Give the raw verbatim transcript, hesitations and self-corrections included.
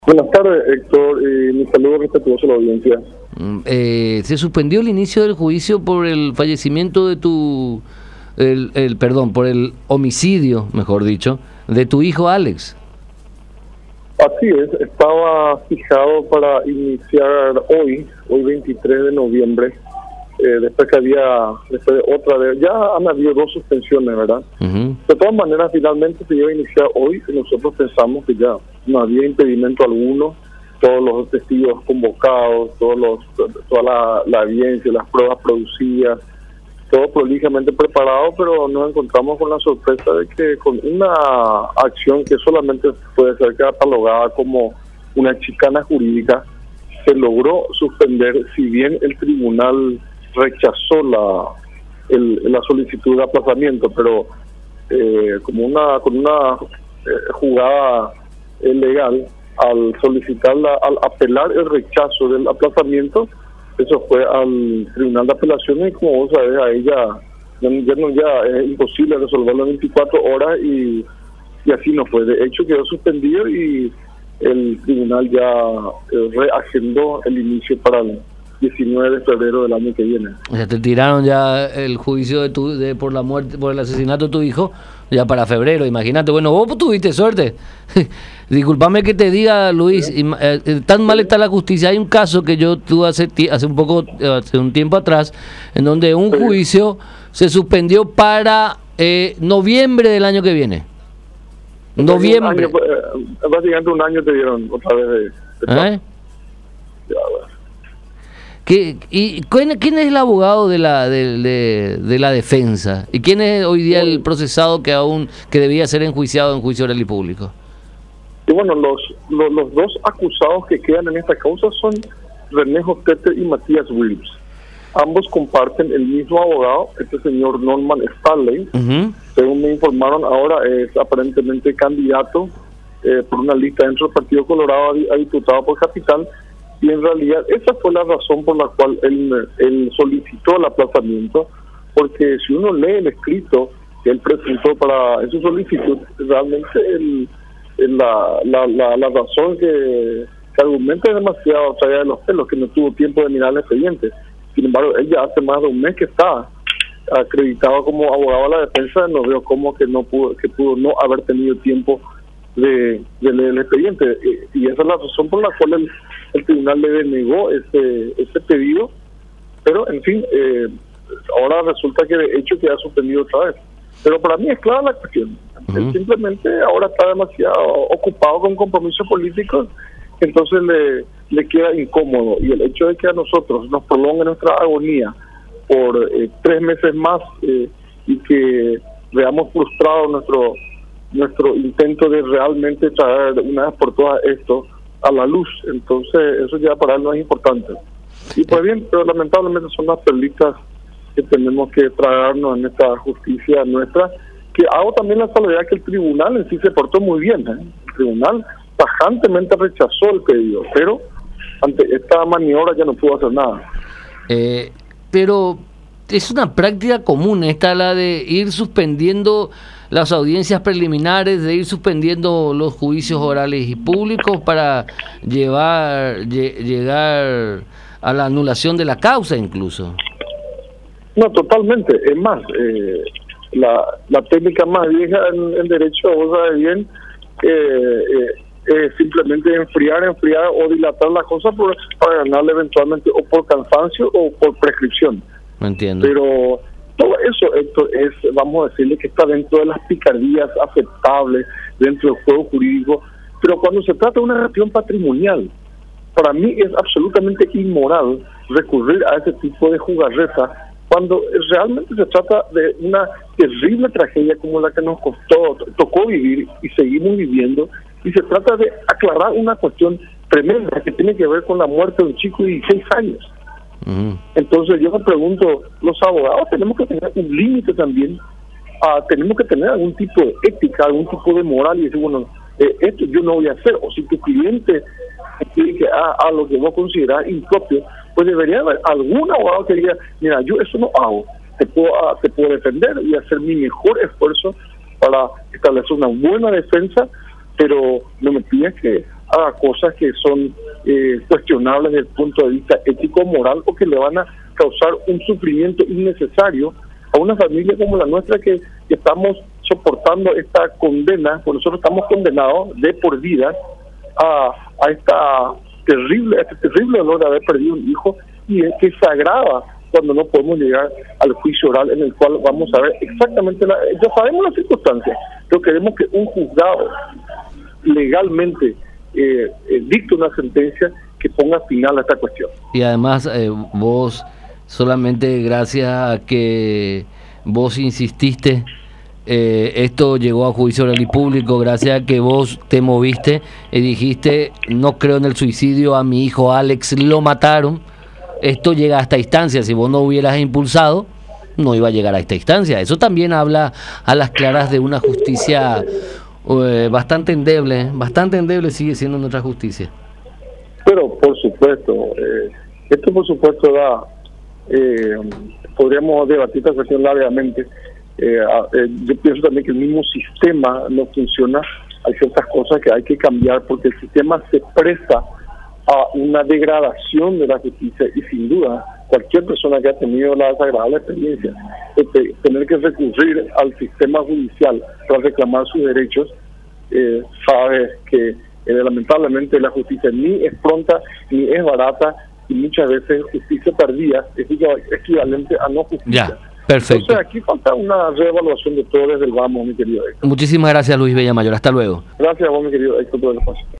Buenas tardes, Héctor, y mi saludo respetuoso a la audiencia. Eh, se suspendió el inicio del juicio por el fallecimiento de tu, el, el perdón, por el homicidio, mejor dicho, de tu hijo Alex. Así es, estaba fijado para iniciar hoy, hoy veintitrés de noviembre, eh, después que había, después de otra vez, ya han habido dos suspensiones, ¿verdad? Uh-huh. De todas maneras, finalmente se iba a iniciar hoy, y nosotros pensamos que ya no había impedimento alguno, todos los testigos convocados, todos los, toda la, la evidencia, las pruebas producidas, todo prolijamente preparado, pero nos encontramos con la sorpresa de que con una acción que solamente puede ser catalogada como una chicana jurídica, se logró suspender, si bien el tribunal rechazó la el, la solicitud de aplazamiento, pero eh, como una con una eh, jugada eh, legal, al solicitarla, al apelar el rechazo del aplazamiento, eso fue al tribunal de apelaciones, y como vos sabés, a ella ya, ya, no, ya es imposible resolverlo en veinticuatro horas, y, y así no fue. De hecho, quedó suspendido y el tribunal ya eh, reagendó el inicio para el diecinueve de febrero del año que viene. O sea, te tiraron ya el juicio de tu, de por la muerte, por el asesinato de tu hijo, ya para febrero, imagínate. Bueno, vos tuviste suerte. Disculpame que te diga, Luis, ¿sí? eh, tan mal está la justicia. Hay un caso que yo tuve hace, hace un poco, hace un tiempo atrás, en donde un sí. juicio se suspendió para eh, noviembre del año que viene. Noviembre. Un año, básicamente un año te dieron otra vez de... de ¿Eh? Ya, bueno. ¿Qué, y quién, quién es el abogado de la de, de, de la defensa? ¿Y quién es hoy día el procesado que aún que debía ser enjuiciado en juicio oral y público? Y bueno, los, los, los dos acusados que quedan en esta causa son René Jotete y Matías Williams. Ambos comparten el mismo abogado, este señor Norman Stanley. Uh-huh. Según me informaron, ahora es aparentemente candidato eh, por una lista dentro del Partido Colorado a, a diputado por Capital. Y en realidad esa fue la razón por la cual él, él solicitó el aplazamiento, porque si uno lee el escrito que él presentó para esa solicitud, realmente el, el, la, la, la, la razón que, que argumenta es demasiado allá de los pelos, que no tuvo tiempo de mirar el expediente. Sin embargo, él ya hace más de un mes que está acreditado como abogado de la defensa, no veo cómo que no pudo, que pudo no haber tenido tiempo de, de leer el expediente, y, y esa es la razón por la cual el, el tribunal le denegó ese, ese pedido, pero en fin, eh, ahora resulta que de hecho queda suspendido otra vez. Pero para mí es clara la cuestión. Uh-huh. Él simplemente ahora está demasiado ocupado con compromisos políticos, entonces le, le queda incómodo, y el hecho de que a nosotros nos prolongue nuestra agonía por eh, tres meses más eh, y que veamos frustrado nuestro nuestro intento de realmente traer una vez por todas esto a la luz, entonces eso ya para él no es importante. Y pues bien, pero lamentablemente son las perlitas que tenemos que traernos en esta justicia nuestra, que hago también la salvedad que el tribunal en sí se portó muy bien, ¿eh? El tribunal tajantemente rechazó el pedido, pero ante esta maniobra ya no pudo hacer nada. Eh, pero es una práctica común esta, la de ir suspendiendo las audiencias preliminares, de ir suspendiendo los juicios orales y públicos para llevar lle, llegar a la anulación de la causa incluso. No, totalmente. Es más, eh, la, la técnica más vieja en, en derecho, vos sabés bien, eh, eh, es simplemente enfriar, enfriar o dilatar la cosa por, para ganarle eventualmente o por cansancio o por prescripción. No entiendo. Pero todo eso, Héctor, es, vamos a decirle que está dentro de las picardías aceptables, dentro del juego jurídico, pero cuando se trata de una gestión patrimonial, para mí es absolutamente inmoral recurrir a ese tipo de jugarreta cuando realmente se trata de una terrible tragedia como la que nos costó, tocó vivir y seguimos viviendo, y se trata de aclarar una cuestión tremenda que tiene que ver con la muerte de un chico de dieciséis años. Uh-huh. Entonces yo me pregunto, los abogados tenemos que tener un límite también, uh, tenemos que tener algún tipo de ética, algún tipo de moral, y decir, bueno, eh, esto yo no voy a hacer, o si tu cliente quiere que haga a lo que vos considerás impropio, pues debería haber algún abogado que diga, mira, yo eso no hago, te puedo, uh, te puedo defender y hacer mi mejor esfuerzo para establecer una buena defensa, pero no me pides que haga cosas que son eh, cuestionables desde el punto de vista ético-moral o que le van a causar un sufrimiento innecesario a una familia como la nuestra que, que estamos soportando esta condena, pues nosotros estamos condenados de por vida a, a esta terrible, a este terrible dolor de haber perdido un hijo, y es que se agrava cuando no podemos llegar al juicio oral en el cual vamos a ver exactamente, la, ya sabemos las circunstancias, pero queremos que un juzgado legalmente eh, eh, dicte una sentencia que ponga final a esta cuestión. Y además eh, vos, solamente gracias a que vos insististe, eh, esto llegó a juicio oral y público, gracias a que vos te moviste y dijiste, no creo en el suicidio, a mi hijo Alex lo mataron. Esto llega a esta instancia. Si vos no hubieras impulsado, no iba a llegar a esta instancia. Eso también habla a las claras de una justicia eh, bastante endeble, bastante endeble sigue siendo nuestra justicia. Pero por supuesto, eh, esto por supuesto da, eh, podríamos debatir esta cuestión largamente. Eh, eh, yo pienso también que el mismo sistema no funciona. Hay ciertas cosas que hay que cambiar porque el sistema se presta a una degradación de la justicia, y sin duda cualquier persona que ha tenido la desagradable experiencia de tener que recurrir al sistema judicial para reclamar sus derechos, eh, sabe que eh, lamentablemente la justicia ni es pronta ni es barata, y muchas veces justicia tardía es equivalente a no justicia. Ya, perfecto. Entonces aquí falta una reevaluación de todo desde el vamos, mi querido Héctor. Muchísimas gracias, Luis Bellamayor. Hasta luego. Gracias a vos, mi querido Héctor, por el espacio.